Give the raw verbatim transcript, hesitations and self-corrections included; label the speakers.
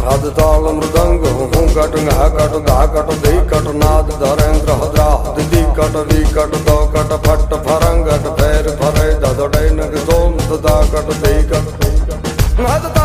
Speaker 1: हद ताल मृदंग हूँ कट घा कट गा कट धी कट नाद धरेन्द्र हद्रा दिदी कट वी कट दो कट फट फरंगट फैर फरे ददड़े नग सोम सदा कट धी कट